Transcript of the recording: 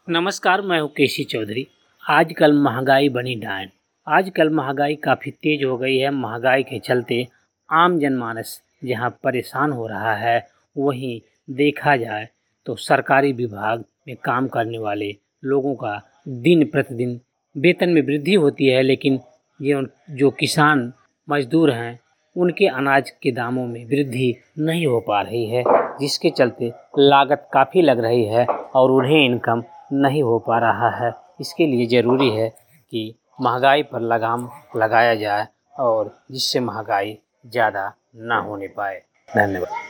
नमस्कार, मैं हूँ केसी चौधरी। आजकल महंगाई बनी डायन। आजकल महंगाई काफ़ी तेज हो गई है। महंगाई के चलते आम जनमानस जहाँ परेशान हो रहा है, वहीं देखा जाए तो सरकारी विभाग में काम करने वाले लोगों का दिन प्रतिदिन वेतन में वृद्धि होती है, लेकिन ये जो किसान मजदूर हैं, उनके अनाज के दामों में वृद्धि नहीं हो पा रही है, जिसके चलते लागत काफ़ी लग रही है और उन्हें इनकम नहीं हो पा रहा है। इसके लिए ज़रूरी है कि महंगाई पर लगाम लगाया जाए और जिससे महंगाई ज़्यादा ना होने पाए। धन्यवाद।